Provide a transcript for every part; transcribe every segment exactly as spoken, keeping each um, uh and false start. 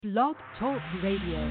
Blog Talk Radio.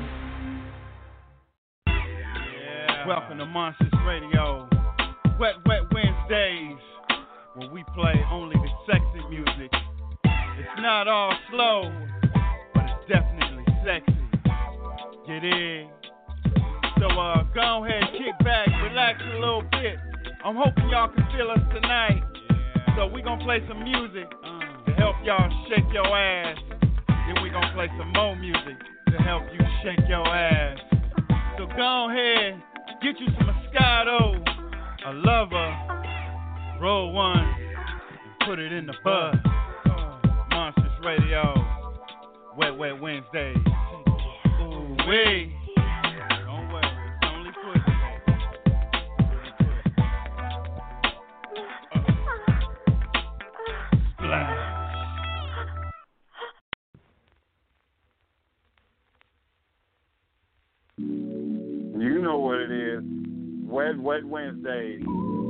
Yeah. Welcome to Monsters Radio. Wet, wet Wednesdays, where we play only the sexy music. It's not all slow, but it's definitely sexy. Get in. So uh, go ahead, kick back, relax a little bit. I'm hoping y'all can feel us tonight. Yeah. So we gonna play some music uh. to help y'all shake your ass. Then we gonna play some more music to help you shake your ass. So go ahead, get you some Moscato, a lover, roll one, and put it in the bud. Monsters Radio, Wet Wet Wednesdays. Ooh wee. Don't worry, it's only pussy. Splash. You know what it is. Wet, wet Wednesdays.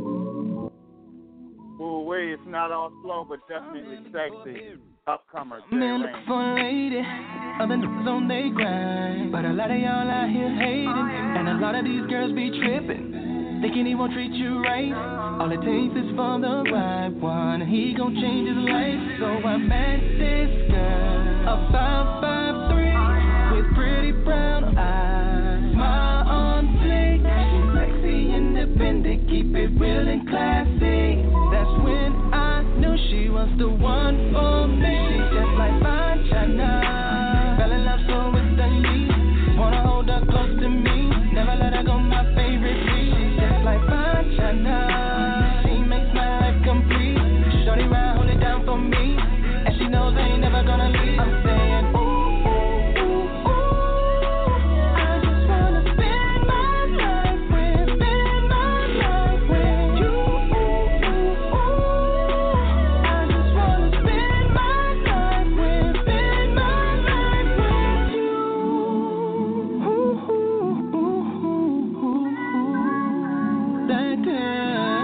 Ooh, wait, it's not all slow, but definitely sexy. Upcomer, Jay Man, look for a lady. Other niggas on they grind. But a lot of y'all out here hating. And a lot of these girls be tripping. Thinking he won't treat you right. All it takes is for the right one. And he gon' change his life. So I met this girl. About five three. With pretty brown eyes. Smile on fleek. She's sexy, independent. Keep it real and classy. That's when I knew she was the one for me. She's just like fine china. Fell in love so instantly. Wanna hold her close to me. Never let her go, my favorite beat. She's just like fine china. She makes my life complete. Shorty ride, hold it down for me. And she knows I ain't never gonna leave. I'm saying, ooh, ooh, ooh, ooh. I just wanna spend my life with, spend my life with you. Ooh, ooh, ooh. I just wanna spend my life with, spend my life with you. Ooh, ooh, ooh, ooh, ooh. That girl.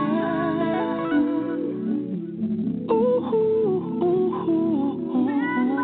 Ooh, ooh, ooh, ooh, ooh.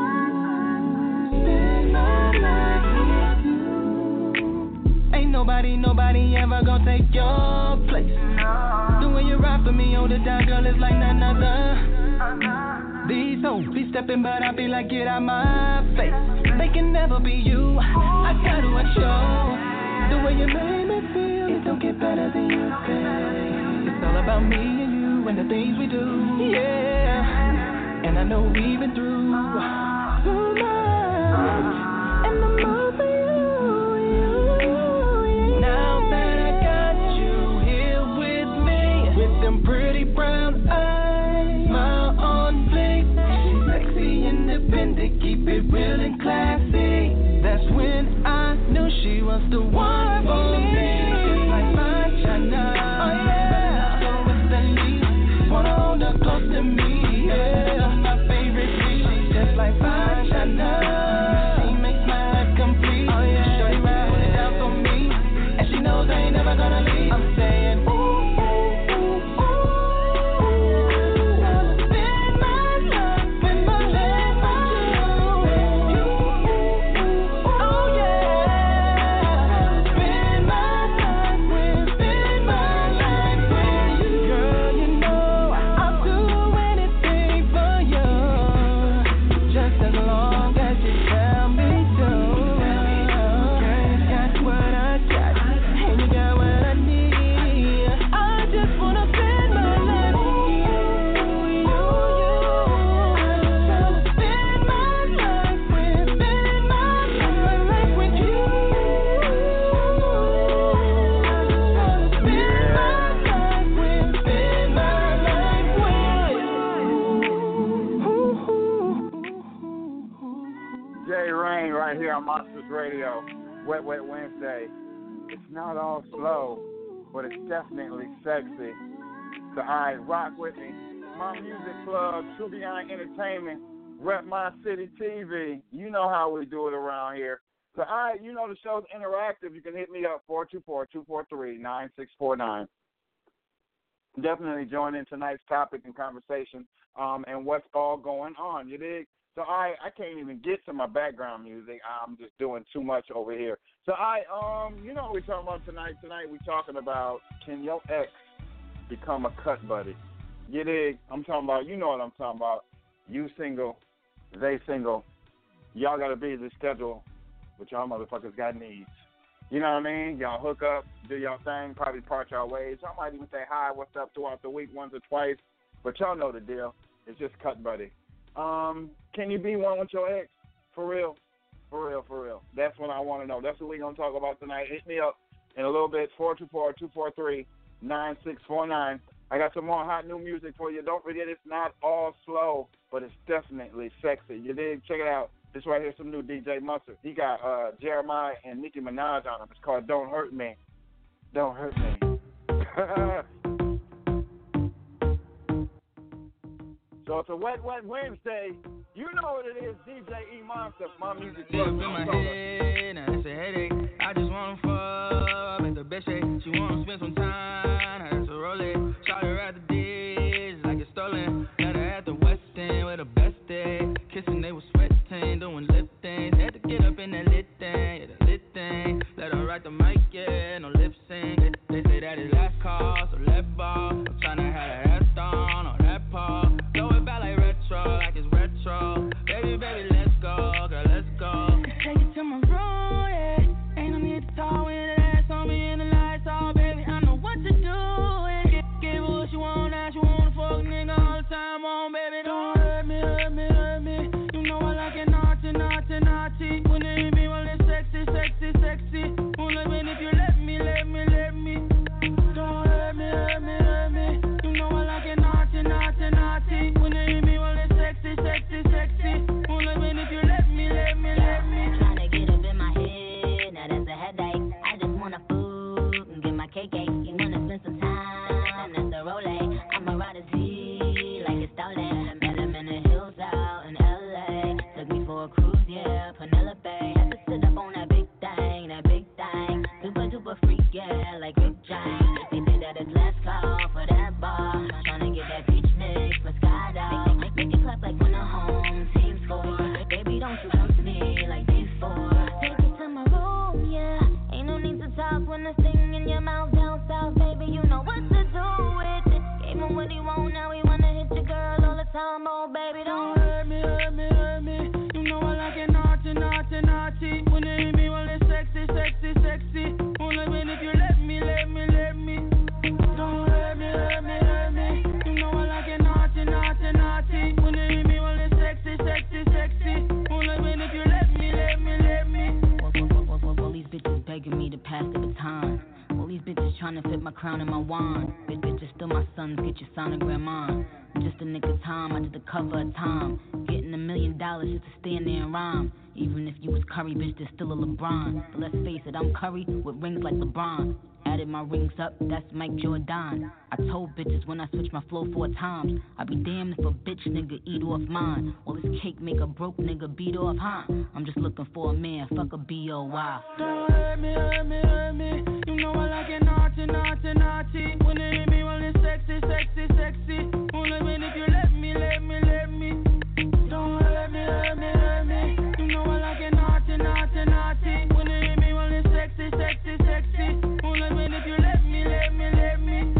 Spend my life with you. Ain't nobody, nobody ever gonna take your place. The way you ride for me, hold it down, girl, it's like none other. These hoes be stepping, but I be like, get out my face. They can never be you. I gotta show the way you made me feel. It don't get better than you, babe. It's all about me and you and the things we do. Yeah, and I know we've been through so much, and I'm all for you, you, you. Now that I got you here with me, with them pretty brown eyes, smile on fleek. She's sexy, independent, keep it real and classy. That's when I knew she was the one for me. Just like my china. Oh yeah, so instantly. Wanna hold her close to me. Yeah, my favorite beat. She's just like my china. She makes my life complete. Oh yeah, shorty ride, hold it down for me. And she knows I ain't never gonna leave. I'm saying, ooh, ooh, ooh, ooh. I'll spend my life, spend my life with you. Oh yeah, spend my life with, spend my life with you. Girl, you know I'll do anything for you, just as long as you tell me to. Girl, you got what I got, and you got what I need. I just wanna spend my life with you, you, you. I just wanna spend my life with, spend my life with you. I just wanna spend my life with, spend my life with you. Jay Rain right here on Monsters Radio. Wet, wet Wednesday. It's not all slow, but it's definitely sexy. So, all right, rock with me. My music plug, True Beyond Entertainment, Rep My City T V. You know how we do it around here. So, all right, you know the show's interactive. You can hit me up, four two four, two four three, nine six four nine. Definitely join in tonight's topic and conversation um, and what's all going on. You dig? So I I can't even get to my background music. I'm just doing too much over here. So I um you know what we're talking about tonight. Tonight we're talking about, can your ex become a cut buddy? You dig? I'm talking about, you know what I'm talking about. You single, they single. Y'all got a busy schedule, but y'all motherfuckers got needs. You know what I mean? Y'all hook up, do y'all thing, probably part y'all ways. Y'all might even say hi, what's up throughout the week once or twice. But y'all know the deal. It's just cut buddy. Um, can you be one with your ex? For real? For real, for real. That's what I want to know. That's what we're going to talk about tonight. Hit me up in a little bit, four two four, two four three, nine six four nine. I got some more hot new music for you. Don't forget, it's not all slow, but it's definitely sexy. You dig? Check it out. This right here, some new D J Mustard. He got uh, Jeremiah and Nicki Minaj on him. It's called Don't Hurt Me. Don't Hurt Me. So it's a wet, wet Wednesday. You know what it is, D J E Monster. My music. Deep in my head, now it's a headache. I just want to fuck, make the best shake. She want to spend some time, now that's a roll it. Shot her at the dish, like it's stolen. Met her at the West End, with the best day. Kissing, they was sweating, doing lip things. Had to get up in that lit thing, yeah, the lit thing. Let her write the mic, yeah, no lip sync. They, they say that is last call, so let ball. I'm tryna have that ass on, or that paw. Throw it back like retro, like it's retro. Baby, baby, let's go, girl, let's go. Take it to my room, yeah. Ain't no need to talk when that ass on me and the lights off, baby. I know what to do. Yeah. Get, get what you want, now she wanna fuck nigga all the time on, baby. Don't hurt me, hurt me, hurt me. You know I like it naughty, naughty, naughty. When they hit me, well, it's sexy, sexy, sexy. Won't let me if you let me, let me, let me. Don't hurt me, hurt me, hurt me. You know I like it naughty, naughty, naughty. When they hit me, well, it's sexy, sexy, sexy. Won't let me if you let me, let me, let me. Tryna get up in my head, now that's a headache. I just wanna food and get my cake. You wanna spend some time, that's a role. I'ma ride a Z like it's stolen. Met him in the hills out in L A. Took me for a cruise, yeah, Penelope. Had to sit up on that big thing, that big thing. Super duper freak, yeah, like Rick James. They say that it's last call for that bar. Tryna get that beach mix for skydive. Make, make it clap like when the home team score. Baby, don't you come to me like these four. Take it to my room, yeah. Ain't no need to talk when the thing in your mouth down south, baby. You know what to do with it. Gave him what he want, now he wanna hit your girl all the time. Oh, baby, don't hurt me, hurt me, hurt me. You know I like it naughty, naughty, naughty. When they hit me, well, it's sexy, sexy, sexy. Won't let me if you let me, let me, let me. Don't hurt me, hurt me, hurt me. You know I like it naughty, naughty, naughty. When they hit me, well, it's sexy, sexy, sexy. Won't let me if you let me, let me, let me. all these bitches begging me to pass the baton. All these bitches trying to fit my crown and my wand. Bitch, bitches still my sons, get your sonogram on. Just a nick of time, I did the cover of time. Getting a million dollars just to stand there and rhyme. Even if you was Curry, bitch, there's still a LeBron. But let's face it, I'm Curry with rings like LeBron. Added my rings up, that's Mike Jordan. I told bitches when I switch my flow four times, I'd be damned if a bitch nigga eat off mine. All this cake make a broke nigga beat off, huh? I'm just looking for a man, fuck a B O Y. Don't hurt me, hurt me, hurt me. You know I like it naughty, naughty, naughty. When they hit me, well, it's sexy, sexy, sexy. Won't let me if you let me, let me, let me. Don't hurt me, hurt me, hurt me. You know I like it naughty, naughty, naughty. When they hit me, well, it's sexy, sexy, sexy. Won't let me if you let me, let me, let me.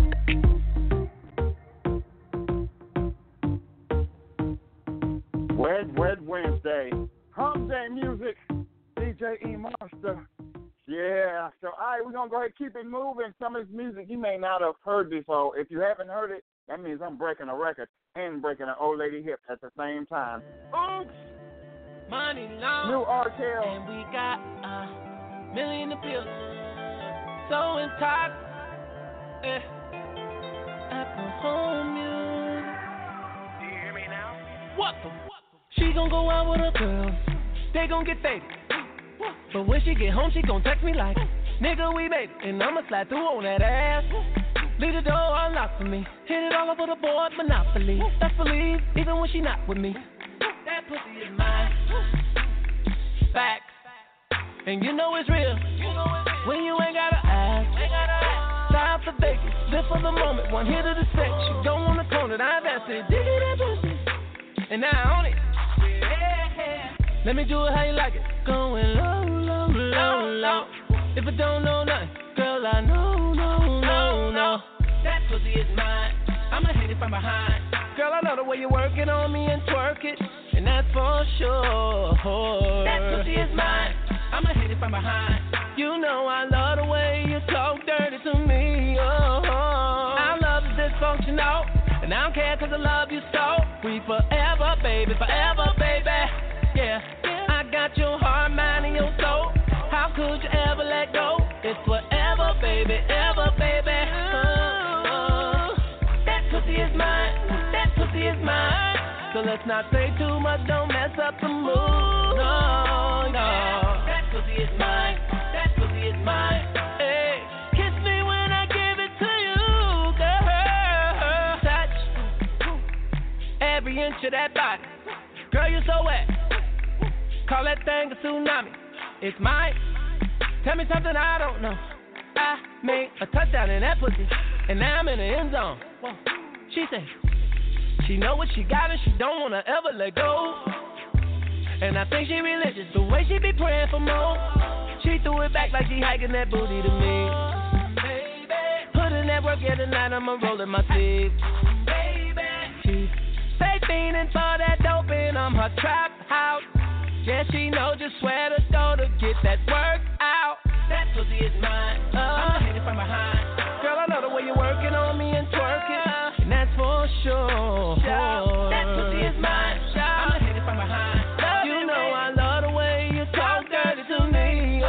Wed, Wed Wednesday. Hump Day Music. D J E Monster. Yeah. So, all right, we're going to go ahead and keep it moving. Some of this music you may not have heard before. If you haven't heard it, that means I'm breaking a record and breaking an old lady hip at the same time. Oops. Money long. New R T L. And we got a million to build. So in top. Eh. Apple home music. Do you hear me now? What the what? She gon' go out with her girls. They gon' get faded. But when she get home, she gon' text me like, nigga, we made it. And I'ma slide through on that ass. Leave the door unlocked for me. Hit it all over the board, Monopoly. Best believe, even when she not with me. That pussy is mine. Facts. And you know it's real. When you ain't gotta ask. Time for Vegas. Live for the moment. One hit of the sex. You don't wanna cone it. I've asked it. Dig it that pussy. And now I own it. Yeah. Let me do it how you like it. Going low, low, low, low. If I don't know nothing, girl, I know, no, no, no. That pussy is mine. I'ma hit it from behind. Girl, I know the way you're working on me and twerk it, and that's for sure. That pussy is mine. I'ma hit it from behind. You know I love the way you talk dirty to me. Oh, I love the dysfunctional, and I don't care 'cause I love you so. We forever, baby, forever, baby. Yeah, I got your heart, mind, and your soul. How could you ever let go? It's forever, baby, ever, baby. Oh, that pussy is mine. That pussy is mine. So let's not say too much, don't mess up the mood. No, no. That pussy is mine. That pussy is mine. Hey, kiss me when I give it to you, girl. Touch every inch of that body. Girl, you're so wet. Call that thing a tsunami. It's mine. Tell me something I don't know. I made a touchdown in that pussy, and now I'm in the end zone. She said she know what she got and she don't wanna ever let go. And I think she religious, the way she be praying for more. She threw it back like she hiking that booty to me. Baby, put in that work, yeah, tonight I'ma roll in my sleeves. Baby, she stay fiending for that dope and I'm her trap house. Yeah, she know just swear to go to get that work out. That pussy is mine. Uh, I'ma hit it from behind. Girl, I know the way you're working on me and twerk it, and that's for sure. That pussy is mine. I'ma hit it from behind. You know I love the way you talk dirty to me. Oh,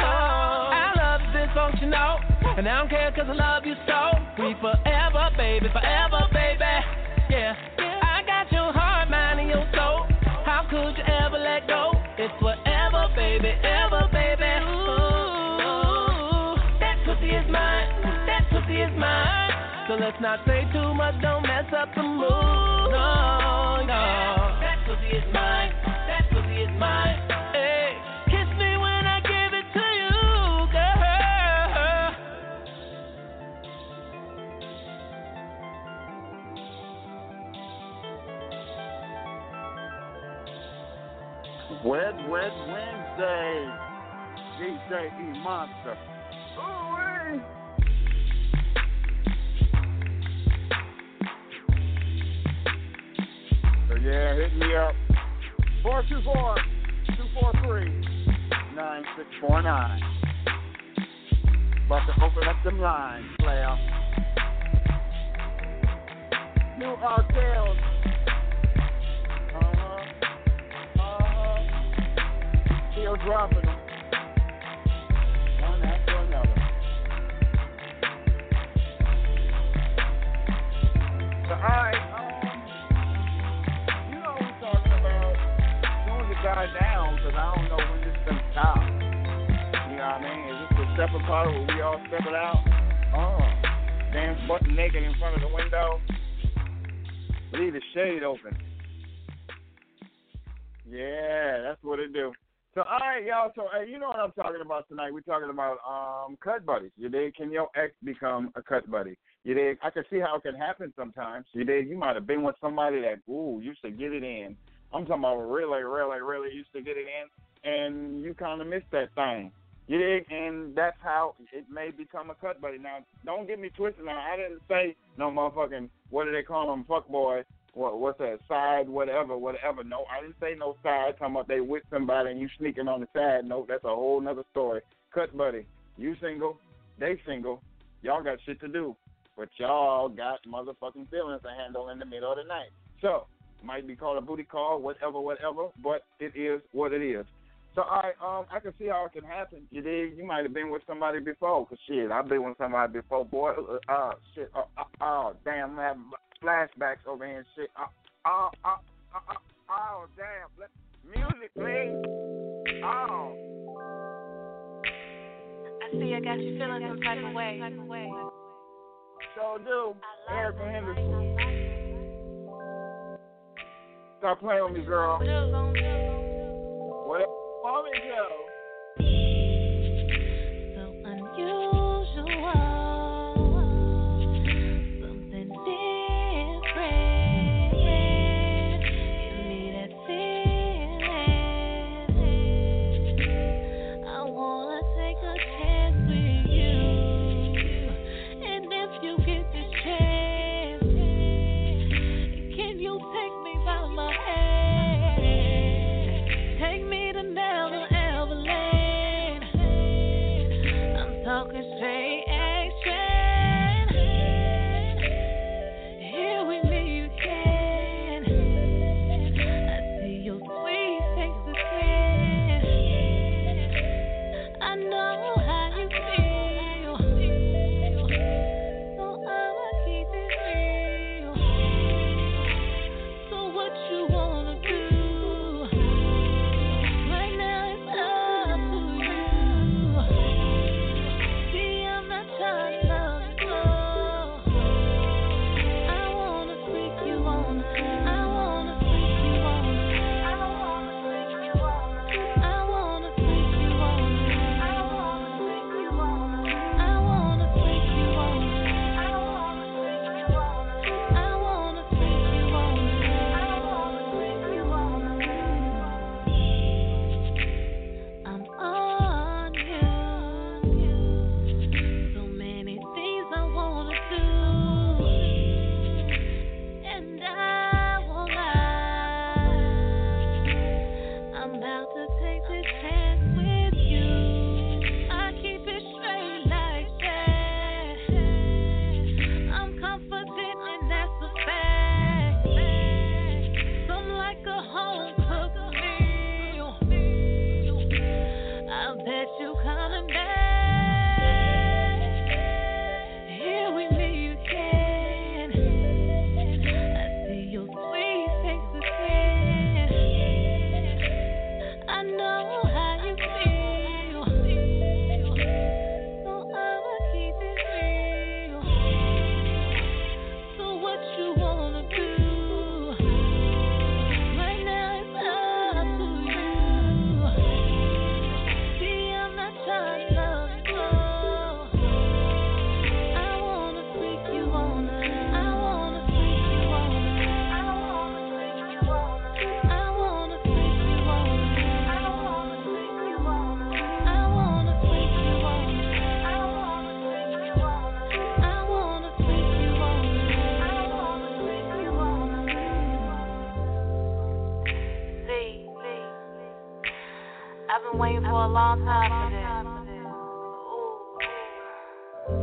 I love the dysfunctional, and I don't care 'cause I love you so. We forever, baby, forever, baby. Yeah, I got your heart, mind, and your soul. How could you ever let go? It's forever, baby, ever, baby. Ooh, that pussy is mine. That pussy is mine. So let's not say too much, don't mess up the mood. No, no. That pussy is mine. That pussy is mine. Hey, kiss me when I give it to you, Wet, wet Wednesday. D J E Monster. Ooh-wee. So yeah, hit me up. four two four, two four three, nine six four nine. About to open up them lines, player. New hotels. Still dropping them, one after another. So, alright, um, you know what we're talking about. As soon as it died down, because I don't know when this is going to stop. You know what I mean? Is this a separate part where we all step it out? Oh, dance butt naked in front of the window. Leave the shade open. Yeah, that's what it do. So, all right, y'all. So, hey, you know what I'm talking about tonight? We're talking about um, cut buddies. You dig? Can your ex become a cut buddy? You dig? I can see how it can happen sometimes. You dig? You might have been with somebody that, ooh, used to get it in. I'm talking about really, really, really used to get it in, and you kind of missed that thing. You dig? And that's how it may become a cut buddy. Now, don't get me twisted. Now, I didn't say no motherfucking, what do they call them, fuckboy. What, what's that, side, whatever, whatever. No, I didn't say no side. Talking about they with somebody and you sneaking on the side. No, that's a whole nother story. Cut buddy. You single, they single. Y'all got shit to do. But y'all got motherfucking feelings to handle in the middle of the night. So, might be called a booty call, whatever, whatever, but it is what it is. So, all right, um, I can see how it can happen. You did. You might have been with somebody before. Because, shit, I've been with somebody before. Boy, uh, uh shit, uh, uh, oh, damn, I'm having flashbacks over here and shit. Uh, oh, uh, uh, uh, oh, damn. Let, music, please. Oh. I see I got you feeling some type of way. So do. Erica Henderson. Stop playing with me, girl. Whatever. Mommy, Joe. So unusual. Something different. Give me that feeling. that you coming back. Here with me again. I see your sweet face again. I know how you feel, so I'ma keep it real. So what you wanna do? Right now it's up to you. See, I'm not trying to love you slow. I wanna freak you on her. I wanna freak you on her. I wanna freak you on her. I wanna freak you on her. I wanna freak you on her. I wanna freak you on her. I wanna freak you on her. I wanna freak you on her. I wanna freak you on her. See, I've been waiting for a long time for this. Ooh.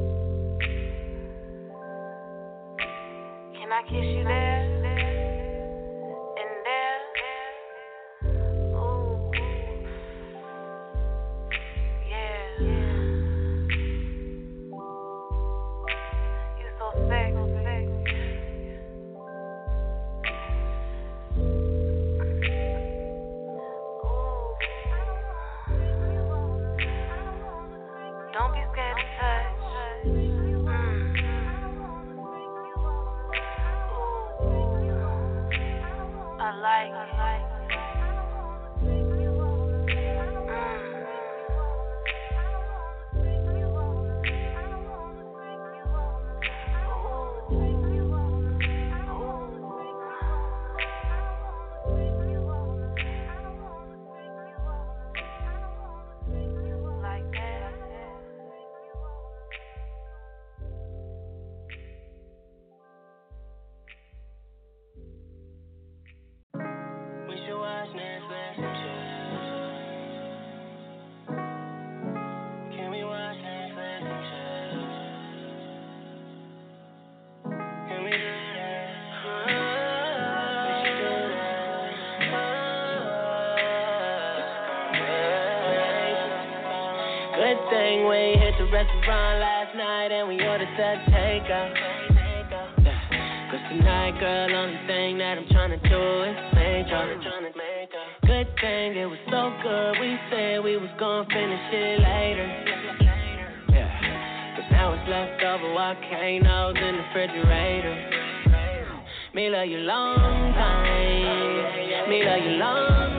Can I kiss you there? And there? Ooh. Yeah. You so sick. Don't be scared to touch. Mm. Ooh. I like it. Like that. We should watch Netflix and chill. Can we watch Netflix and chill? Can we do that? We should do that. Good thing we hit the restaurant last night and we ordered that takeout. Cause tonight, girl, only thing that I'm tryna do is make up. Good thing it was so good, we said we was gon' finish it later. Yeah, cause now it's left over, volcanoes in the refrigerator. Me love you long time, me love you long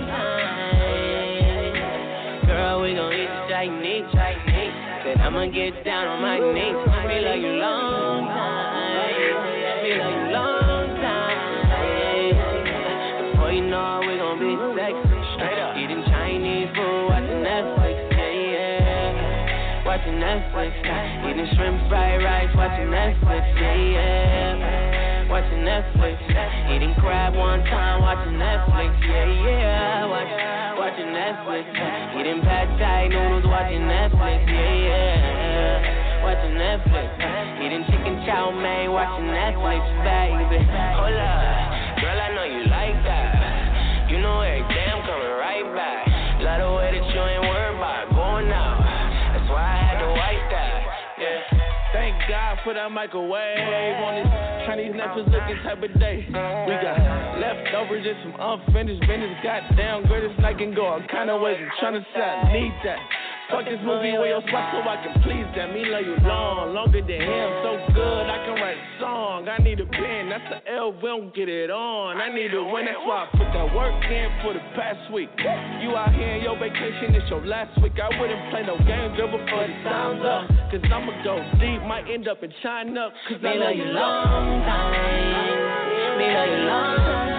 time. Girl, we gon' eat the Chinese, said I'ma get down on my knees. Me love you long time, me love you long time. Before you know it, we gon' be sexy. Straight up. Eating Chinese food, watching Netflix, yeah, yeah. Watching Netflix. Eating shrimp fried rice, watching Netflix, yeah, yeah. Watching Netflix. Eating crab one time, watching Netflix, yeah, yeah. Watch, watching Netflix. Eating pad thai noodles, watching Netflix, yeah, yeah. Watching Netflix. Eating chicken chow mein, watching Netflix, baby. Hold up, girl, I know you like that. You know every day I'm coming right back. Love the way that you ain't worried about going out. That's why I had to wipe that. Yeah. Thank God for that microwave on this Chinese Netflix looking type of day. We got leftovers, just some unfinished business. Goddamn, girl, this night can go all kind of ways. I'm trying to say I need that. Fuck this movie with your spot so I can please that. Me love you long, longer than him. So good, I can write a song. I need a pen, that's the L, we don't get it on. I need a win, that's why I put that work in for the past week. You out here in your vacation, it's your last week. I wouldn't play no games, girl, before the time's up. Cause I'ma go deep, might end up in China. Cause I love you long time. Me love you long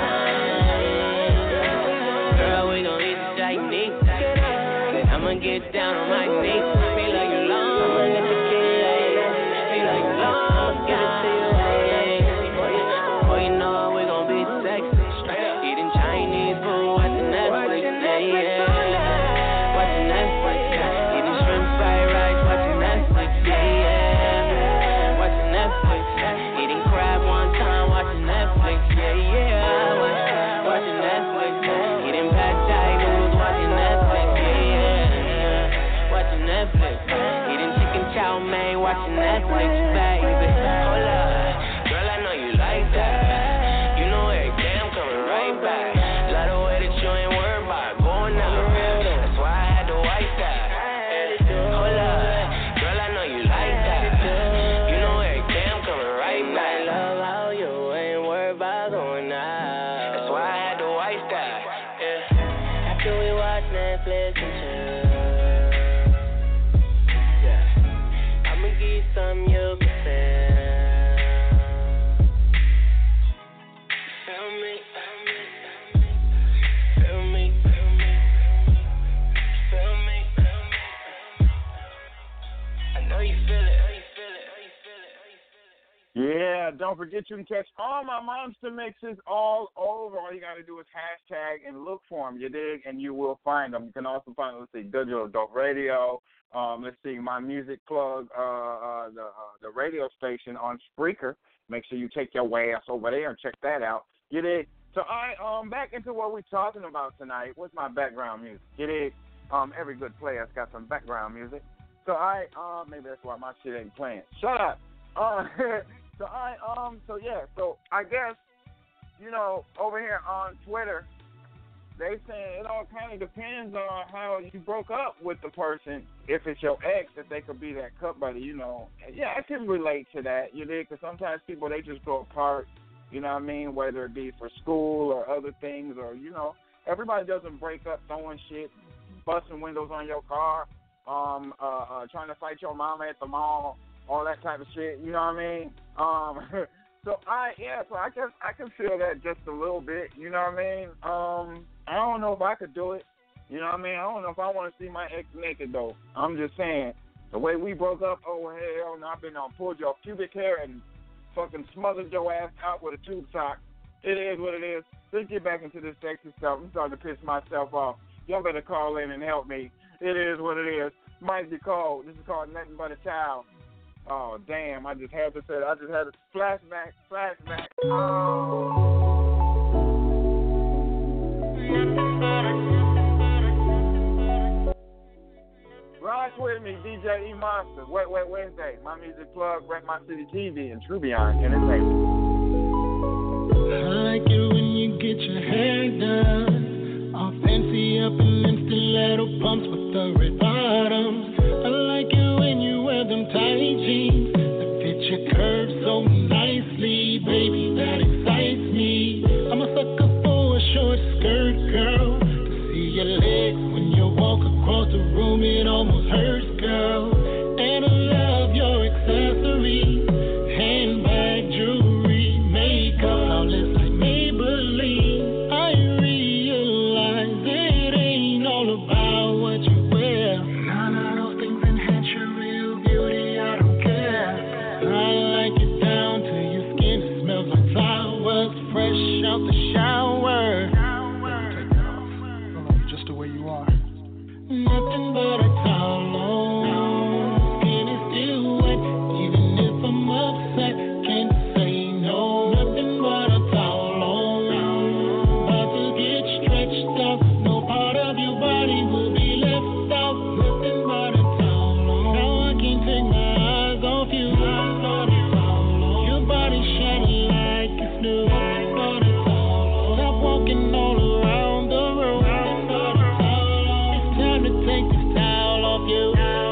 time. Girl, we gon' eat the Chinese. I'ma get down on my knees. Me love you long. I'ma let the kid lay. Me love you long. Give it to you. Before you know it, we gon' be sexy. Eating Chinese food, watching Netflix. Yeah, yeah. Watching Netflix. Eating shrimp fried rice, watching Netflix. Yeah, yeah. Watching Netflix. Eating crab one time, watching Netflix. Yeah, yeah. Watching Netflix. Eating pad thai noodles, watching Netflix. Yeah, yeah. watching Netflix, baby. Hold up, girl, I know you like that. You know every day I'm coming right back. Love the way that you ain't worried about going out. That's why I had to wipe that. Hold up, girl, I know you like that. You know every day I'm coming right back. Love how you ain't worried about going out. That's why I had to wipe that. Yeah. After we watch Netflix and chill. Some you can feel. Feel me, feel me, feel me, feel me, feel me. I know you feel it. Yeah, don't forget you can catch all my monster mixes all over. All you got to do is hashtag and look for them, you dig, and you will find them. You can also find, let's see, Digital Dope Radio. Um, let's see, my music plug, uh, uh, the uh, the radio station on Spreaker. Make sure you take your ass over there and check that out. You dig? So I um back into what we're talking about tonight. What's my background music? You dig? Um, every good player's got some background music. So I um maybe that's why my shit ain't playing. Shut up. Uh, so I um so yeah so I guess you know over here on Twitter. They saying it all kind of depends on how you broke up with the person. If it's your ex, if they could be that cup buddy, you know. Yeah, I can relate to that, you know, because sometimes people, they just go apart, you know what I mean, whether it be for school or other things or, you know, everybody doesn't break up throwing shit, busting windows on your car, um, uh, uh, trying to fight your mama at the mall, all that type of shit, you know what I mean? Um So I yeah, so I guess I can feel that just a little bit, you know what I mean? Um, I don't know if I could do it. You know what I mean? I don't know if I want to see my ex naked though. I'm just saying, the way we broke up, oh hell no, I've been on pulled your pubic hair and fucking smothered your ass out with a tube sock. It is what it is. Let's get back into this sexy stuff. I'm starting to piss myself off. Y'all better call in and help me. It is what it is. Might be called. This is called Nothing But a Child. Oh, damn, I just had to say that. I just had a flashback, flashback. Oh. Rock with me, D J E Monster. Wet Wet Wednesday. My music plug, Wreck My City T V, and Trubion Entertainment. I like it when you get your hair done, all fancy up in them stiletto pumps with the red bottoms. I like it when you wear them tight jeans that fit your curves so nicely, baby, that excites me. I'm a sucker for a short skirt, girl. To see your legs when you walk across the room, it almost hurts, girl. And I love your accessories, handbag, jewelry, makeup, flawless like Maybelline. I realize it ain't all about what you wear. None of those things enhance your real beauty, I don't care. I like it down to your skin, it smells like flowers, fresh out the shower. Take that off, I love you just the way you are. Nothing but a towel on, skin is still wet, even if I'm upset, can't say no. Nothing but a towel on, about to get stretched out, no part of your body will be left out. Nothing but a towel on, now I can't take my eyes off you. Your body shining like it's new. Nothing but a towel on, stop walking all around the room. Nothing but a towel on, it's time to take this towel off you.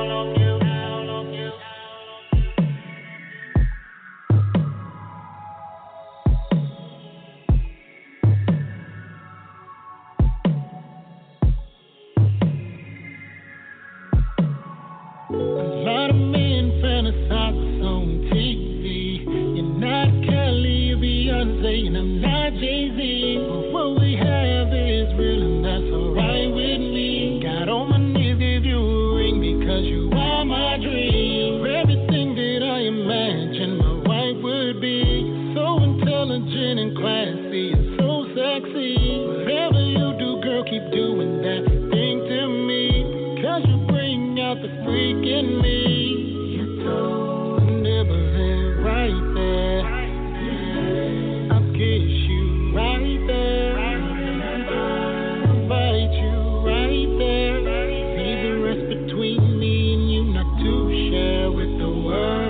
A lot of men fantasize what's on T V. You're not Kelly or Beyonce, and I'm not Jay-Z. But what we have is real, and that's alright with me. Got on my knees, give you a ring because you are my dream. You're everything that I imagined my wife would be. So intelligent and classy and so sexy. Whatever you do, girl, keep doing that thing to me. Cause you bring out the freak in me. Your toes and nipples is right there. I'll kiss you right there. I'll bite you right there. See the rest between me and you, not to share with the world.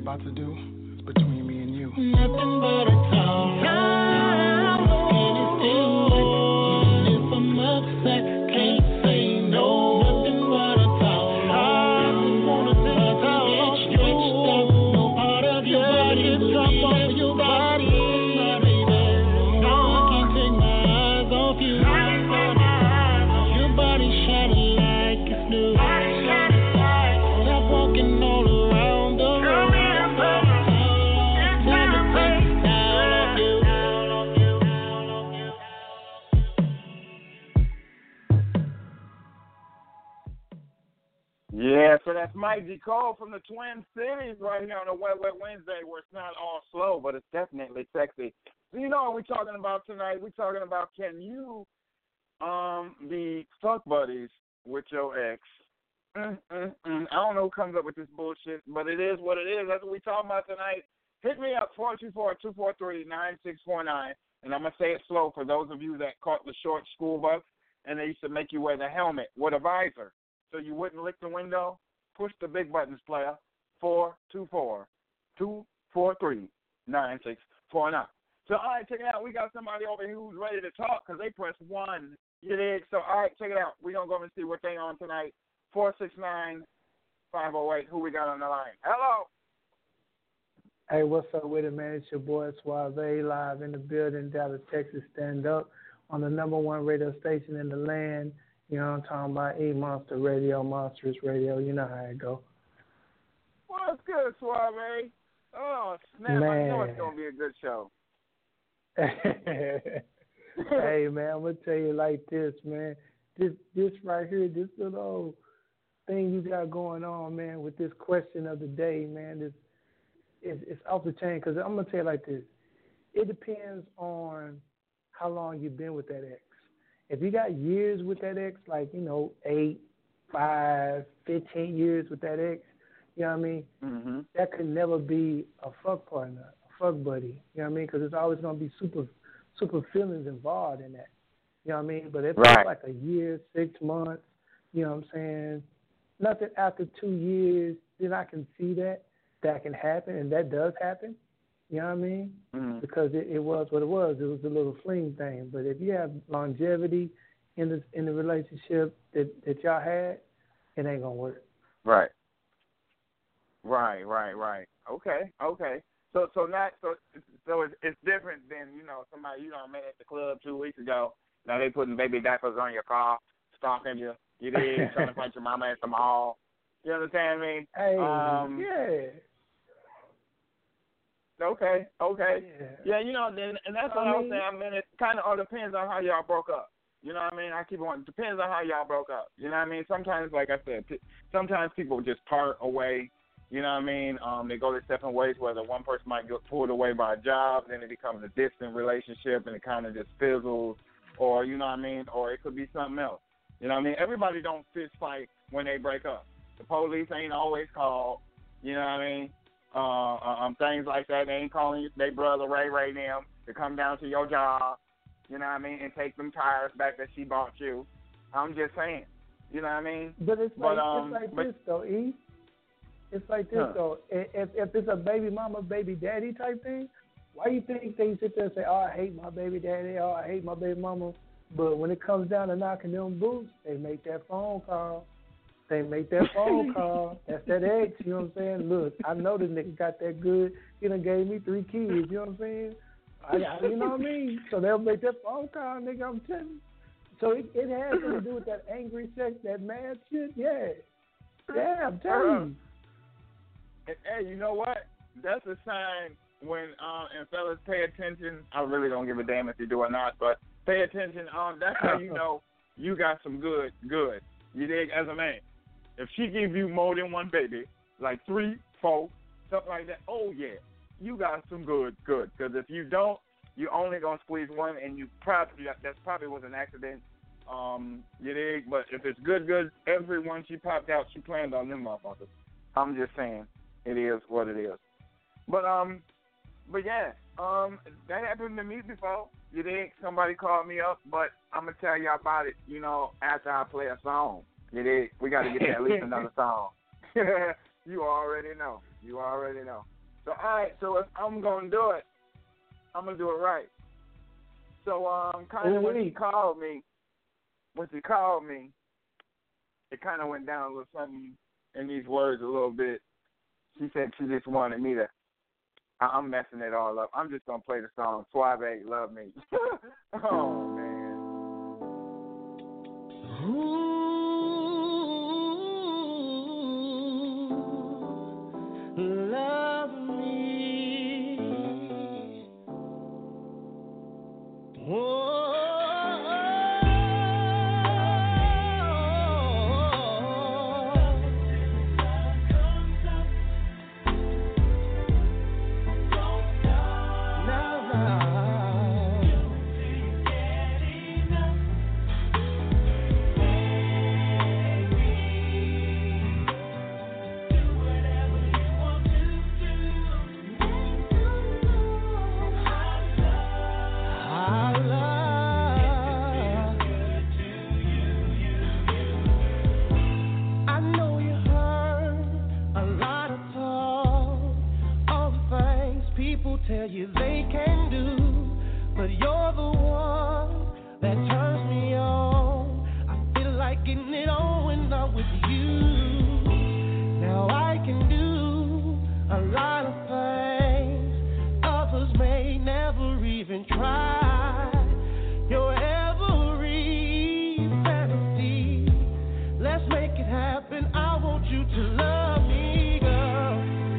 about to do is between me and you. Nothing but a talk. Time, and it's still wet. Even if I'm upset, can't say no. Nothing but a talk. I wanna take time off you. Stretched out, no part of your body will drop off your body, my baby. No, I can't take my eyes off you. Your body shining like it's new. Stop walking all around the room. Yeah, so that's Mike G. Cole from the Twin Cities right here on a Wet Wet Wednesday, where it's not all slow, but it's definitely sexy. So you know what we're talking about tonight? We're talking about, can you um be fuck buddies with your ex? Mm, mm, mm. I don't know who comes up with this bullshit, but it is what it is. That's what we're talking about tonight. Hit me up, four two four, two four three, nine six four nine, and I'm going to say it slow for those of you that caught the short school bus, and they used to make you wear the helmet with a visor so you wouldn't lick the window. Push the big buttons, player, four two four, two four three, nine six four nine. So, all right, check it out. We got somebody over here who's ready to talk because they pressed one. You dig? So, all right, check it out. We're going to go and see what they on tonight. four six nine, five oh eight. Who we got on the line? Hello. Hey, what's up with it, man? It's your boy Suave, live in the building, Dallas, Texas. Stand up on the number one radio station in the land. You know what I'm talking about? E Monster Radio, Monstrous Radio. You know how it go. What's good, Suave? Oh, snap. Man. I know it's going to be a good show. Hey, man, I'm going to tell you like this, man. This this right here, this little thing you got going on, man, with this question of the day, man, this it's, it's off the chain. Because I'm going to tell you like this. It depends on how long you've been with that ex. If you got years with that ex, like, you know, eight, five, fifteen years with that ex, you know what I mean? Mm-hmm. That could never be a fuck partner, a fuck buddy, you know what I mean? Because there's always going to be super, super feelings involved in that, you know what I mean? But if right. it's like a year, six months, you know what I'm saying? Nothing after two years, then I can see that. That can happen, and that does happen. You know what I mean? Mm-hmm. Because it, it was what it was. It was a little fling thing. But if you have longevity in the in the relationship that, that y'all had, it ain't gonna work. Right. Right, right, right. Okay, okay. So so not so so it's, it's different than, you know, somebody you know met at the club two weeks ago. Now they putting baby diapers on your car, stalking you. You did trying to find your mama at the mall. You understand me? Hey, um, yeah. Okay, okay. Yeah, yeah you know, then, and that's what I, I was saying. I mean, it kind of all depends on how y'all broke up. You know what I mean? I keep on. It depends on how y'all broke up. You know what I mean? Sometimes, like I said, p- sometimes people just part away. You know what I mean? Um, they go their separate ways, whether one person might get pulled away by a job, then it becomes a distant relationship, and it kind of just fizzles, or, you know what I mean? Or it could be something else. You know what I mean? Everybody don't fist fight when they break up. The police ain't always called. You know what I mean? Uh, um, things like that. They ain't calling their brother Ray Ray them to come down to your job, you know what I mean, and take them tires back that she bought you. I'm just saying, you know what I mean? But it's like, but, um, it's like but, this, though, E. It's like this, huh. though. If, if it's a baby mama, baby daddy type thing, why you think they sit there and say, oh, I hate my baby daddy, oh, I hate my baby mama, but when it comes down to knocking them boots, they make that phone call. They make that phone call. That's that ex, you know what I'm saying? Look, I know this nigga got that good. He done gave me three kids, you know what I'm saying? I, I, you know what I mean? So they'll make that phone call, nigga, I'm telling you. So it, it has something to do with that angry sex, that mad shit, yeah. Yeah, I'm telling you. Hey, you know what? That's a sign when, um, and fellas, pay attention. I really don't give a damn if you do or not, but pay attention. Um, that's how you know you got some good, good. You dig? As a man. If she gives you more than one baby, like three, four, something like that, oh, yeah, you got some good, good. Because if you don't, you only going to squeeze one, and you probably, that probably was an accident. Um, you dig? But if it's good, good, every one she popped out, she planned on them motherfuckers. I'm just saying, it is what it is. But, um, but yeah, um, that happened to me before. You dig? Somebody called me up, but I'm going to tell y'all about it, you know, after I play a song. You dig? We got to get at least another song. You already know. You already know. So, all right, so if I'm going to do it, I'm going to do it right. So, um, kind of when she called me, when she called me, it kind of went down a little something in these words a little bit. She said she just wanted me to, I- I'm messing it all up. I'm just going to play the song, Suave, Love Me. Oh, man. Ooh, love me. Whoa. Tell you they can do, but you're the one that turns me on. I feel like getting it on when I'm with you. Now I can do a lot of things others may never even try. Your every fantasy, let's make it happen. I want you to love me, girl.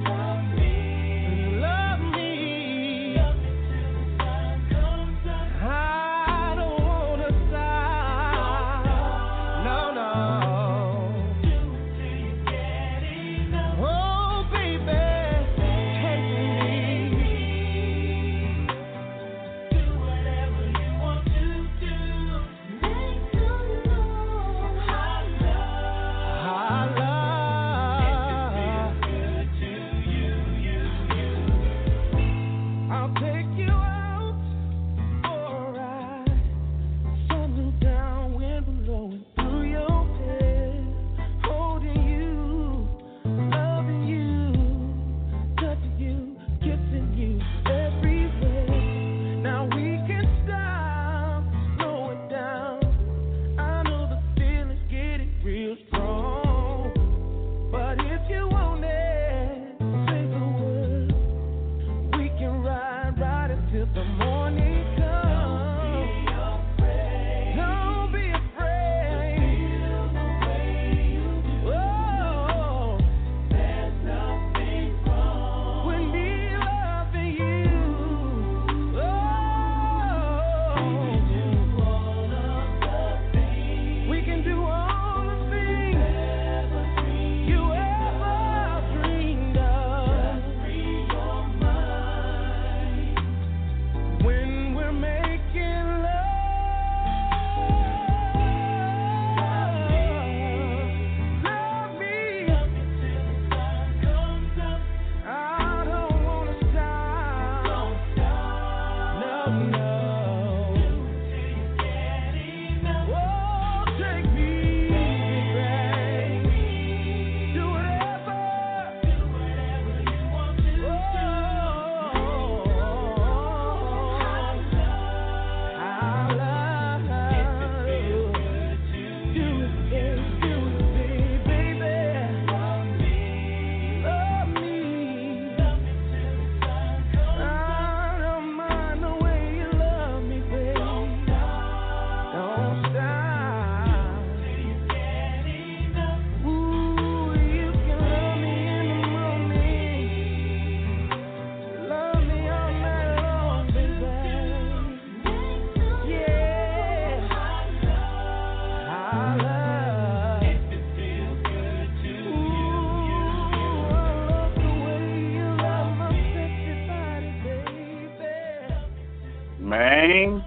Man,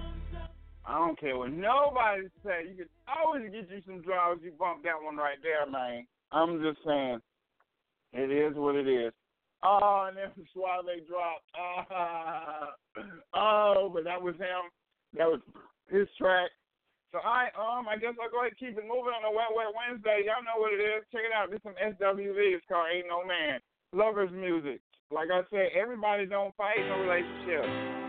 I don't care what nobody say. You can always get you some drugs. You bump that one right there, man. I'm just saying, it is what it is. Oh, and then Suave dropped. Ah, oh, but that was him. That was his track. So I um I guess I'll go ahead and keep it moving on a Wet Wet Wednesday. Y'all know what it is. Check it out. This is some S W V. It's called Ain't No Man. Lovers music. like I said, everybody don't fight in a relationship.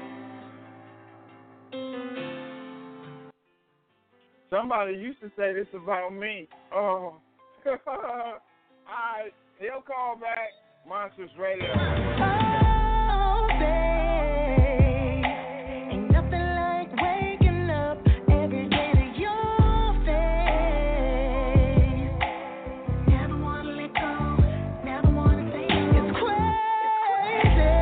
Somebody used to say this about me. Oh. All right, he'll call back. Monsters Radio. Oh, babe, ain't nothing like waking up every day to your face. Never wanna let go, never wanna say no. It's crazy,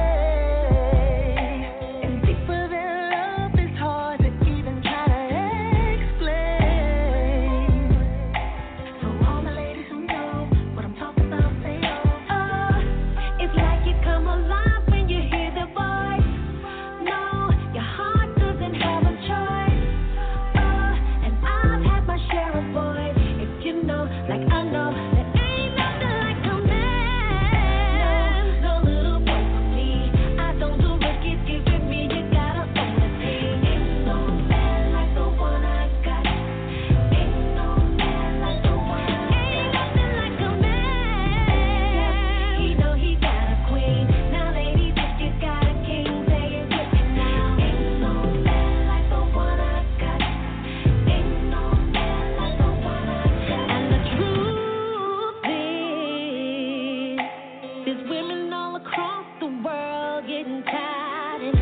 and deeper than love is hard to even try to explain. So all the ladies who know what I'm talking about, say oh. It's like you come alive when you hear the voice. No, your heart doesn't have a choice. Oh, and I've had my share of boys. If you know, like I know, there ain't nothing like a man. No, no little boy for me. I don't do rookies, give it me. You gotta own the team. Ain't no man like the one I got. Ain't no man like the one I got. Ain't nothing like a man. He know he got a queen. Now, ladies, if you got a king, say it with me now. Ain't no man like the one I got. Ain't no man like the one I got. And the truth is, there's women all across the world getting tired and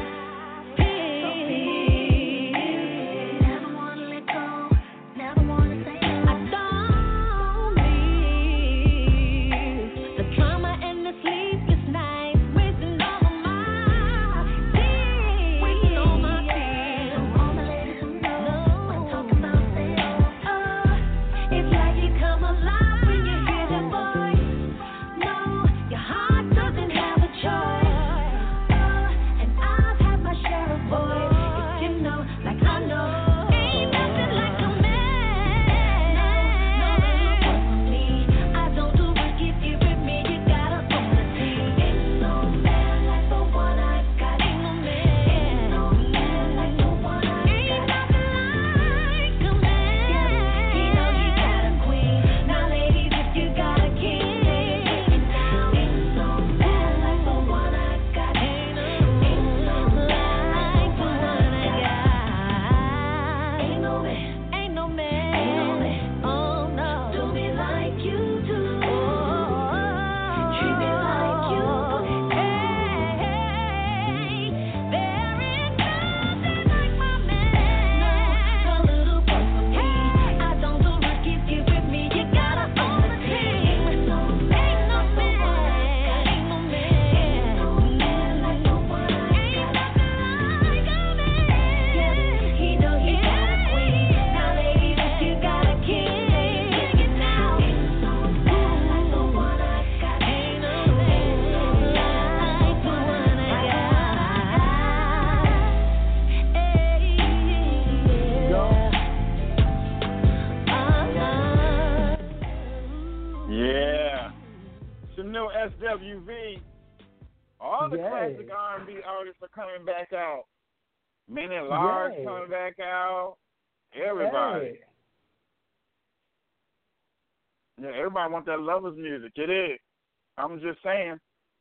pissed. Never wanna let go, never wanna say no. I don't need the drama and the sleepless nights, wasting all of my tears. Wasting all my tears. So all the ladies who know what I'm talking about, say oh. Oh, it's like you come alive when you hear that voice. No, your heart doesn't have a choice. Oh, and I've had my share of boys. If you know, like I know, ain't nothing like a man. No, no little boy for me. I don't do rookies, give it me. You gotta own the team. Ain't no man like the one I got. Ain't no man. Ain't no man like the one I got. Ain't nothing like a man. He know he got a queen. Now, ladies, if you got a king, say it with me now. Ain't no man like the one I got. Ain't no man like the one I got. Ain't no man. Ain't no man. Ain't no man. Oh no. Do me like you do. Treat me like you do. Hey, there is nothing like my man. No, no little boy for me. I don't do rookies, give it me. You gotta own the team. Ain't no man. Ain't no man. Ain't no man. Ain't no man like the one I got. Ain't nothing like a man. He know he got a queen. Now, ladies, if you got a king, say it now. Ain't no man like the one I got. Ain't no man like the one I got. Yeah. Some new S W V. All the Yay. classic R and B artists are coming back out. Men at Large Yay. coming back out. Everybody. Hey. Yeah, everybody wants that lovers music. It is. I'm just saying.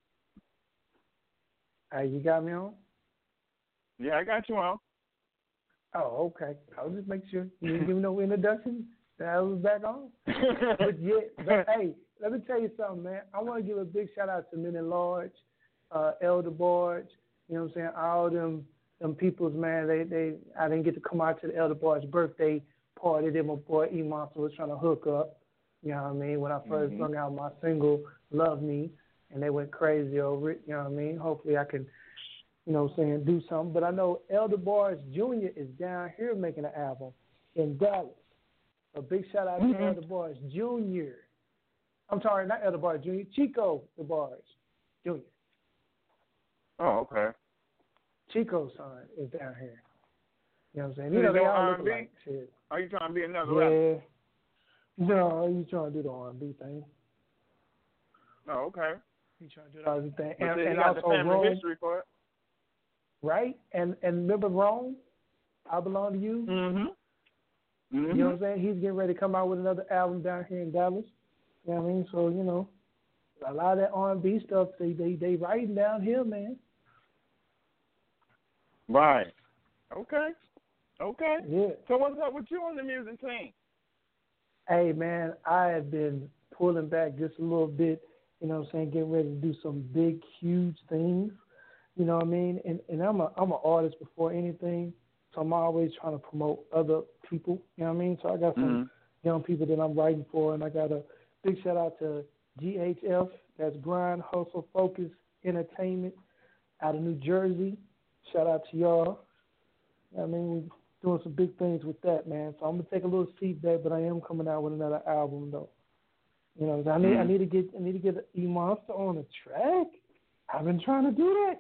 Hey, you got me on? Yeah, I got you on. Oh, okay. I'll just make sure you didn't give me no introduction. That I was back on. But yeah, but, hey, let me tell you something, man. I want to give a big shout out to Men at Large, uh, Elder Barge. You know what I'm saying? All them them peoples, man. They they I didn't get to come out to the Elder Barge birthday party that my boy E Monster was trying to hook up. You know what I mean? When I first Mhm. brought out my single "Love Me," and they went crazy over it. You know what I mean? Hopefully, I can, you know what I'm saying, do something. But I know Elder Barge Junior is down here making an album in Dallas. A big shout out Mhm. to Elder Barge Junior I'm sorry, not Elder Barge Junior Chico the Barge Junior Oh, okay. Chico's son is down here. You know what I'm saying? So You know, you they doing all R look and B? alike. Shit. Are you trying to be another rapper? Yeah. No, he's trying to do the R and B thing. Oh, okay. He's trying to do the R and B thing. But And, then and you got the also family Rome, history for it. right? And and remember Rome? I Belong to You? Mm-hmm. Mm-hmm. You know what I'm saying? He's getting ready to come out with another album down here in Dallas. You know what I mean? So, you know, a lot of that R and B stuff, they they they writing down here, man. Right. Okay. Okay. Yeah. So what's up with you on the music scene? Hey, man, I have been pulling back just a little bit, you know what I'm saying, getting ready to do some big, huge things, you know what I mean? And and I'm a I'm an artist before anything, so I'm always trying to promote other people, you know what I mean? So I got some mm-hmm. young people that I'm writing for, and I got a big shout out to G H F, that's Grind, Hustle, Focus, Entertainment, out of New Jersey. Shout out to y'all. I mean, we're doing some big things with that, man. So I'm gonna take a little seat back, but I am coming out with another album, though. You know, I need mm. I need to get I need to get E Monster on the track. I've been trying to do that.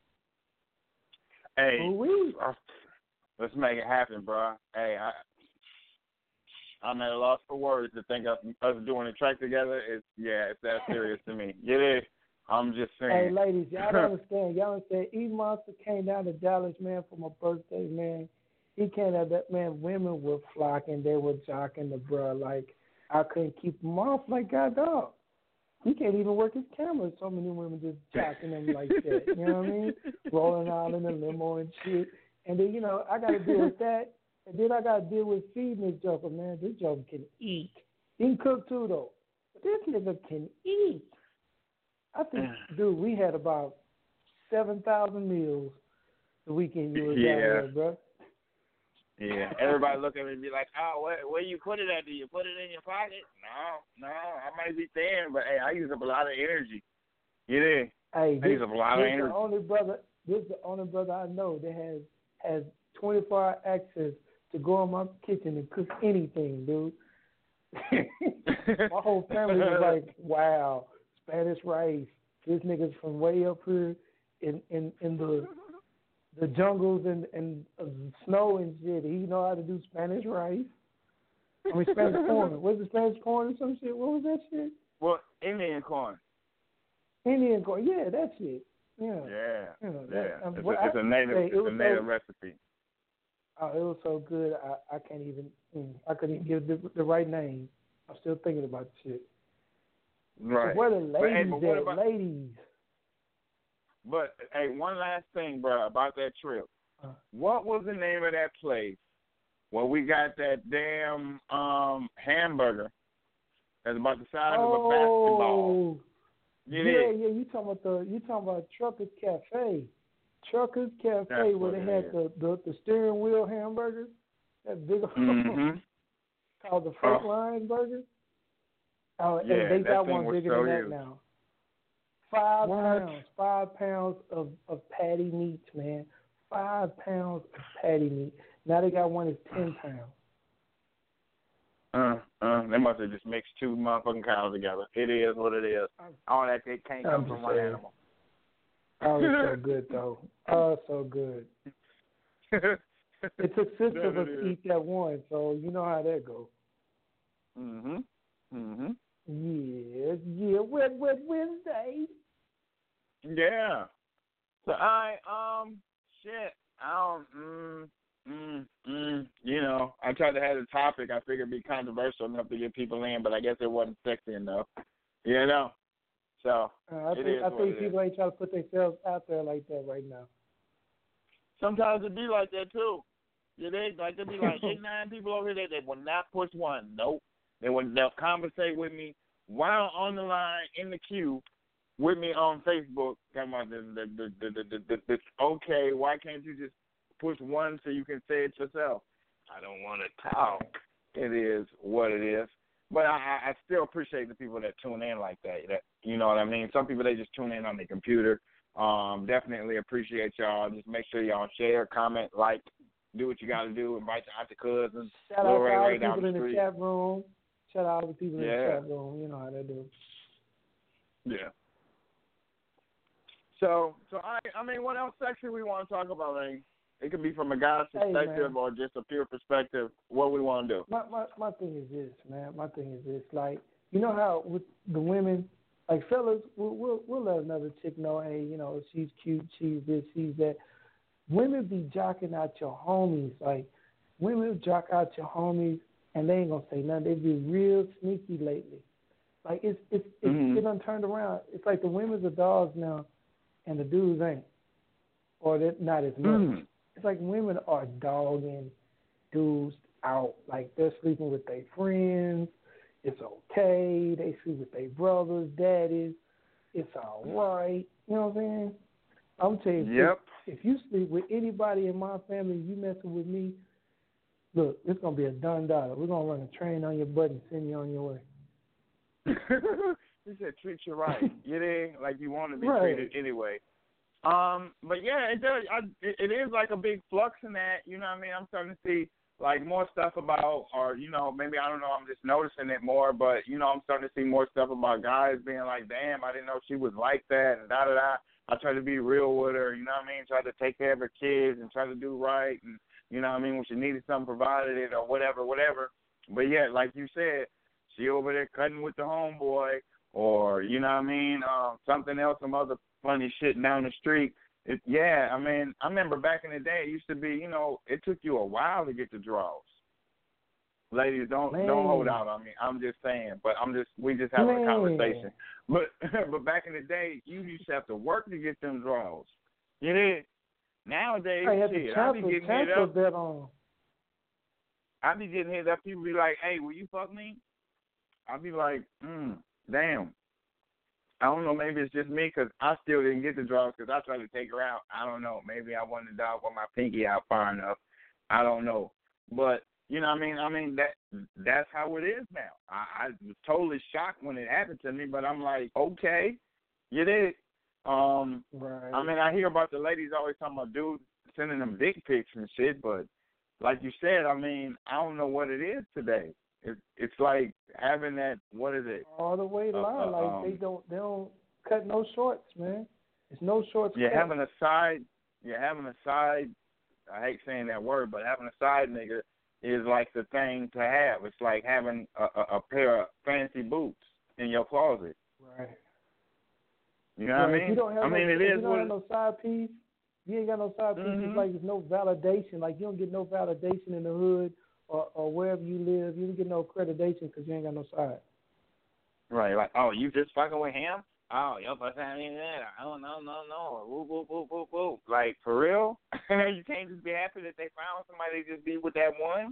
Hey, Ooh-wee. let's make it happen, bro. Hey, I, I'm at a loss for words to think of us doing a track together. It's yeah, it's that serious to me. Get it? I'm just saying. Hey, ladies, y'all don't understand. Y'all understand. E Monster came down to Dallas, man, for my birthday, man. He came out, that man. Women were flocking. They were jocking the bro. Like, I couldn't keep him off like God dog. He can't even work his camera. So many women just jocking him like that. You know what I mean? Rolling out in the limo and shit. And then, you know, I got to deal with that. And then I got to deal with feeding this joker, man. This joker can eat. He can cook too, though. But this nigga can eat. I think, dude, we had about seven thousand meals the weekend you were yeah. down there, bro. Yeah. Everybody look at me and be like, oh, where, where you put it at? Do you put it in your pocket? No, no. I might be thin, but, hey, I use up a lot of energy. You know? Hey, I use up a lot of this energy. The only brother, this is the only brother I know that has, has twenty-four hour access to go in my kitchen and cook anything, dude. My whole family was like, wow. Spanish rice. This nigga's from way up here in, in, in the the jungles and, and uh, snow and shit. He know how to do Spanish rice. I mean Spanish corn. What's the Spanish corn or some shit? What was that shit? Well, Indian corn. Indian corn. Yeah, that shit. Yeah. Yeah. You know, yeah. that, um, it's, well, a, it's a native. I, it's a native so, recipe. Oh, it was so good. I, I can't even. I couldn't even give the, the right name. I'm still thinking about the shit. Right. So where the ladies but, hey, but at? about, ladies. But, hey, one last thing, bro, about that trip. Uh, what was the name of that place where we got that damn um, hamburger that's about the size oh, of a basketball? You yeah, know? yeah. You talking about the? You talking about Truckers Cafe? Truckers Cafe, that's where they had the, the the steering wheel hamburger, that big mm-hmm. called the Frank oh. Line burger. Oh, yeah, and they got one was bigger so than that huge. now. Five what? pounds, five pounds of, of patty meat, man. Five pounds of patty meat. Now they got one that's ten pounds. Uh, uh, they must have just mixed two motherfucking cows together. It is what it is. All that it can't come from one animal. Oh, it's so good though. Oh, so good. It took six of us to eat that one, so you know how that goes. Mhm. Mhm. Yeah, yeah. Wet, wet Wednesday. Yeah. So I um shit. I don't. Mm, mm, mm, you know, I tried to have a topic. I figured it'd be controversial enough to get people in, but I guess it wasn't sexy enough. You know. So uh, I it think is I what think it people is. ain't trying to put themselves out there like that right now. Sometimes it be like that too. You know, like there be like eight, nine people over there. They will not push one. Nope. They will. They'll conversate with me while on the line in the queue with me on Facebook. Come on, the the the the, the, the, the okay. Why can't you just push one so you can say it yourself? I don't want to talk. It is what it is. But I, I still appreciate the people that tune in like that. That you know what I mean. Some people they just tune in on their computer. Um, definitely appreciate y'all. Just make sure y'all share, comment, like, do what you got to do. Invite your auntie, cousins. Shout out to Ray, all Ray the people the in the street. chat room. Shout out to the people yeah. in the chat room. You know how they do. Yeah. So, so I, I mean, what else section we want to talk about? Like, it could be from a guy's perspective hey, or just a pure perspective. What we want to do? My, my my thing is this, man. My thing is this. Like, you know how with the women, like fellas, we'll we'll, we'll let another chick know, hey, you know, she's cute, she's this, she's that. Women be jocking out your homies. Like, women jock out your homies, and they ain't gonna say nothing. They be real sneaky lately. Like it's it's it's Mhm. it done turned around. It's like the women's are dogs now, and the dudes ain't, or they're not as much. Mhm. It's like women are dogging dudes out. Like they're sleeping with their friends. It's okay. They sleep with their brothers, daddies. It's all right. You know what I'm saying? I'm telling you, Yep. if, if you sleep with anybody in my family, you messing with me, look, it's gonna be a done dollar. We're gonna run a train on your butt and send you on your way. He said treat you right. You dig? Like you want to be Right. treated anyway. Um, but yeah, it does. I, it, it is like a big flux in that. You know what I mean? I'm starting to see like more stuff about, or you know, maybe I don't know. I'm just noticing it more. But you know, I'm starting to see more stuff about guys being like, damn, I didn't know she was like that, and da da da. I try to be real with her. You know what I mean? Try to take care of her kids and try to do right, and you know what I mean? When she needed something, provided it, or whatever, whatever. But yeah, like you said, she over there cutting with the homeboy, or you know what I mean, uh, something else, some other funny shit down the street. It, yeah, I mean, I remember back in the day, it used to be, you know, it took you a while to get the draws. Ladies, don't Man. don't hold out on me. I'm just saying, but I'm just we just having Man. a conversation. But but back in the day, you used to have to work to get them draws. You did. Nowadays, I had to shit, I be cancel, getting hit cancel up. that on. I be getting hit up. People be like, "Hey, will you fuck me?" I be like, mm, "Damn." I don't know. Maybe it's just me because I still didn't get the draws because I tried to take her out. I don't know. Maybe I wanted to dog with my pinky out far enough. I don't know. But you know what I mean? I mean that that's how it is now. I, I was totally shocked when it happened to me, but I'm like, okay, you did. Um, Right. I mean, I hear about the ladies always talking about dudes sending them dick pics and shit, but like you said, I mean, I don't know what it is today. It, it's like having that. What is it? All the way Uh, line, uh, like um, they don't they don't cut no shorts, man. It's no shorts. You're cut. having a side. You're having a side. I hate saying that word, but having a side nigga is like the thing to have. It's like having a, a, a pair of fancy boots in your closet. Right. You know Right. what I If mean? you don't have I no, mean, it if is you don't what. have It, no side piece. You ain't got no side piece. Mhm. It's like there's no validation. Like you don't get no validation in the hood or, or wherever you live. You don't get no accreditation because you ain't got no side. right. Like, oh, you just fucking with him? Oh, yo, but I mean that. Oh, no, no, no. Whoop, whoop, whoop, whoop, whoop. Like, for real? You can't just be happy that they found somebody to just be with that one?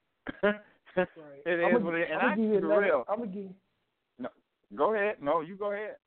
Right. It I'm is what it is. And I, give you for another, real. I'm gonna give. No, go ahead. No, you go ahead.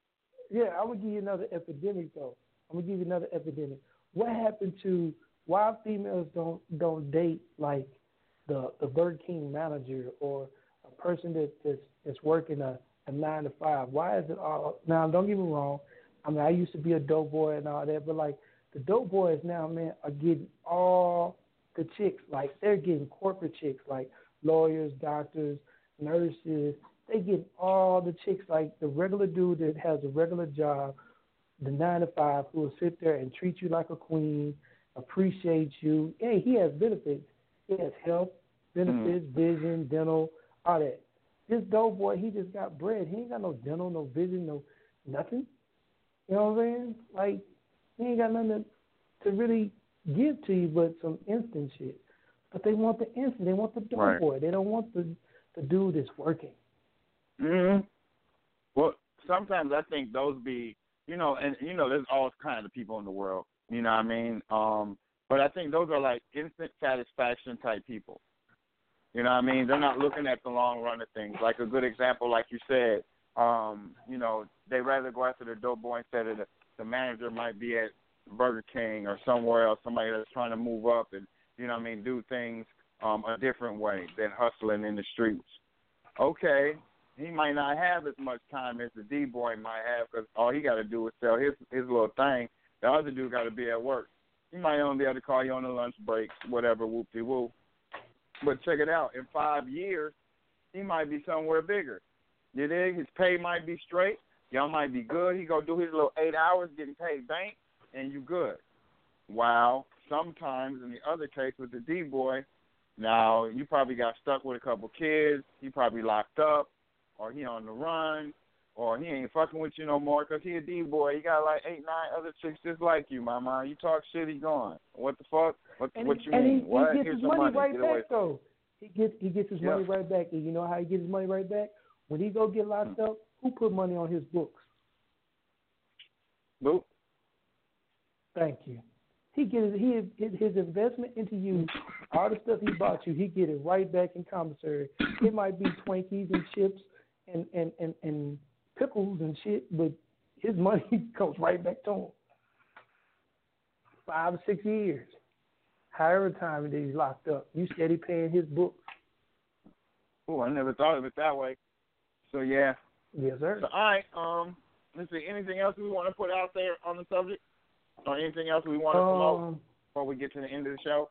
Yeah, I'm gonna give you another epidemic though. I'm gonna give you another epidemic. What happened to why females don't don't date like the the Burger King manager or a person that that's, that's working a, a nine to five? Why is it all now? Don't get me wrong. I mean, I used to be a dope boy and all that, but like the dope boys now, man, are getting all the chicks. Like they're getting corporate chicks, like lawyers, doctors, nurses. They get all the chicks, like the regular dude that has a regular job, the nine to five, who will sit there and treat you like a queen, appreciate you. Hey, he has benefits. He has health benefits, mm. vision, dental, all that. This dope boy, he just got bread. He ain't got no dental, no vision, no nothing. You know what I'm saying? Like, he ain't got nothing to, to really give to you but some instant shit. But they want the instant. They want the dope Right. boy. They don't want the, the dude that's working. hmm Well, sometimes I think those be, you know, and, you know, there's all kinds of people in the world, you know what I mean? Um, but I think those are like instant satisfaction type people. You know what I mean? They're not looking at the long run of things. Like a good example, like you said, um, you know, they rather go after the dope boy instead of the, the manager might be at Burger King or somewhere else, somebody that's trying to move up and, you know what I mean, do things um, a different way than hustling in the streets. Okay. He might not have as much time as the D-boy might have because all he got to do is sell his his little thing. The other dude got to be at work. He might only be able to call you on the lunch breaks, whatever, whoop-de-whoop. But check it out. In five years, he might be somewhere bigger. You dig? His pay might be straight. Y'all might be good. He go do his little eight hours getting paid bank, and you good. While sometimes in the other case with the D-boy, now you probably got stuck with a couple kids. He probably locked up. Or he on the run, or he ain't fucking with you no more because he a D-boy. He got like eight, nine other chicks just like you, mama. You talk shit, he gone. What the fuck? What, and what he, you and mean? he, what? he gets Here's his some money, money. right Get back, away. though. He gets he gets his Yeah. money right back. And you know how he gets his money right back? when he go get locked up, who put money on his books? Boop. Thank you. He get his, he his investment into you, all the stuff he bought you, he get it right back in commissary. It might be Twinkies and chips and, and, and, and pickles and shit, but his money goes right back to him. Five or six years. However time that he's locked up, you steady paying his books. Oh, I never thought of it that way. So, yeah. Yes, sir. So, all right. Um, let's see. Anything else we want to put out there on the subject? Or anything else we want to promote um, before we get to the end of the show?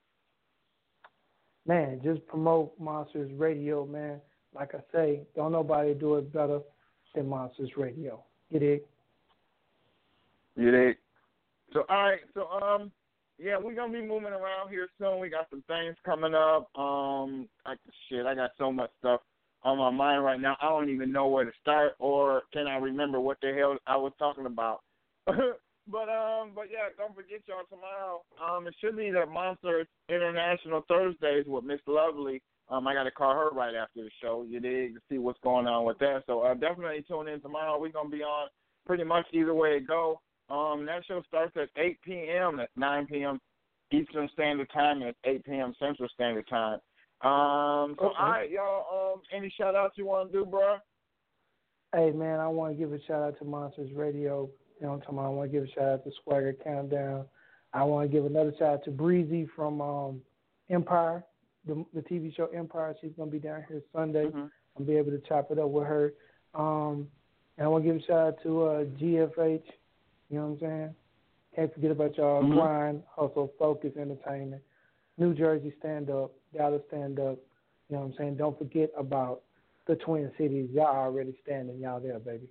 Man, just promote Monsters Radio, man. Like I say, don't nobody do it better than Monsters Radio. Get it? You dig? So, all right. So, um, yeah, we're going to be moving around here soon. We got some things coming up. Um, I, shit, I got so much stuff on my mind right now. I don't even know where to start, or can I remember what the hell I was talking about. But um, but yeah, don't forget y'all tomorrow. Um, it should be the Monsters International Thursdays with Miss Lovely. Um, I got to call her right after the show. You dig, to see what's going on with that. So uh, definitely tune in tomorrow. We're gonna be on pretty much either way it go. Um, that show starts at eight p.m. At nine p.m. Eastern Standard Time and at eight p.m. Central Standard Time. Um, so okay. All right, y'all. Um, any shout outs you want to do, bro? Hey man, I want to give a shout out to Monsters Radio. You know what I'm talking about? I want to give a shout out to Swagger Countdown. I want to give another shout out to Breezy from um, Empire, the, the T V show Empire. She's going to be down here Sunday. Mm-hmm. I'll be able to chop it up with her. Um, and I want to give a shout out to uh, G F H. You know what I'm saying? Can't forget about y'all. Mm-hmm. Grind, Hustle, Focus Entertainment, New Jersey Stand Up, Dallas Stand Up. You know what I'm saying? Don't forget about the Twin Cities. Y'all already standing. Y'all there, baby.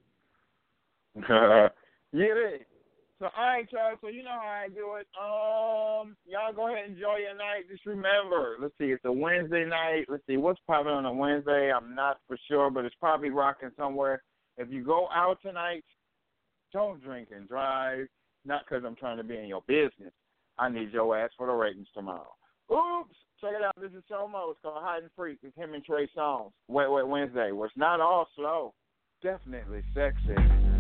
Yeah, so all right, y'all. So you know how I do it. Um, y'all go ahead and enjoy your night. Just remember, let's see, it's a Wednesday night. Let's see what's popping on a Wednesday. I'm not for sure, but it's probably rocking somewhere. If you go out tonight, don't drink and drive. Not because I'm trying to be in your business. I need your ass for the ratings tomorrow. Oops. Check it out. This is Somo. It's called Hide and Freak. It's him and Trey Songz. Wet Wet Wednesday. Where it's not all slow. Definitely sexy.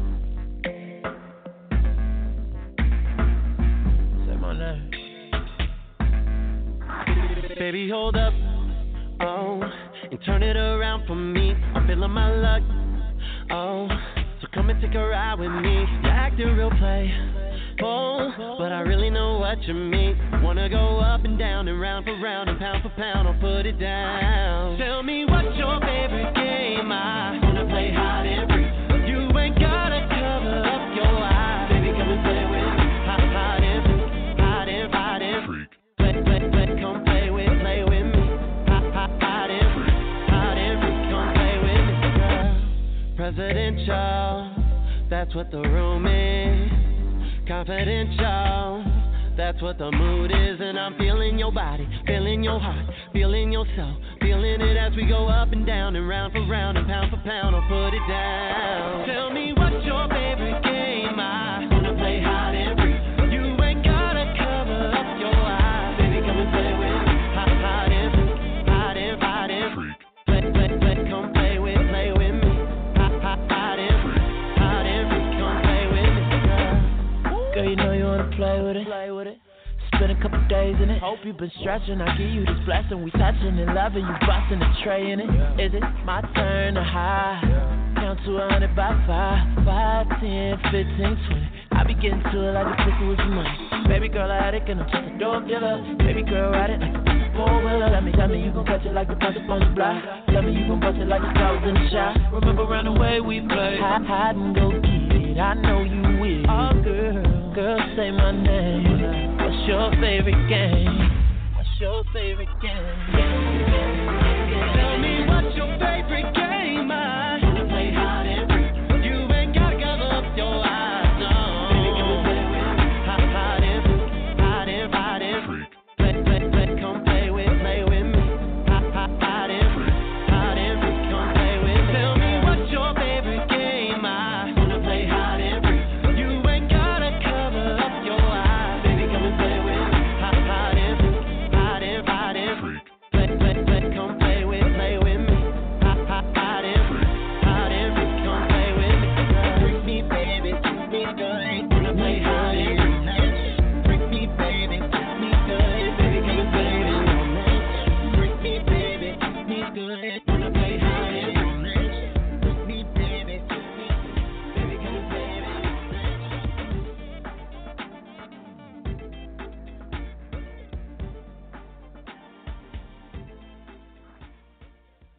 Baby, hold up, oh, and turn it around for me. I'm feeling my luck, oh, so come and take a ride with me. You're acting real play, oh, but I really know what you mean. Wanna go up and down and round for round and pound for pound, I'll put it down. Tell me what's your favorite game? I wanna play hide and freak. You ain't gotta cover up your eyes. Baby, come and play with me. Hide and freak, hide and hide and freak. Play, play, play, come play with, play with me. Hide and freak, hide and freak, come play with me, girl. Presidential, that's what the room is. Confidential, that's what the mood is. And I'm feeling your body, feeling your heart, feeling your soul, feeling it as we go up and down and round for round and pound for pound. I'll put it down. Tell me what's your favorite game? I wanna play hide and freak. You ain't gotta cover up your eyes. Baby, come and play with me. Hide and freak, hide and hide and freak. Play, play, play, come play with, play with me. Hide and freak, hide and freak, come play with me, girl. Girl, you know you wanna play with it. Play with it. Spend a couple days in it. Hope you've been stretching. I give you this blessing. We touching and loving. You busting the tray in it. Is it my turn to high? Count to a hundred by five. Five, ten, fifteen, twenty. I be getting to it like a pussy with your money. Baby girl, I had it and I'm just a dope dealer. Baby girl, ride it like a four-wheeler. Let me, tell me you gon' catch it like the punch up on the block. Tell me you gon' bust it like the stars in the shot. Remember around the way we played. Hide, hide and go get it. I know you will. Oh girl, girl, say my name. What's your favorite game? What's your favorite game?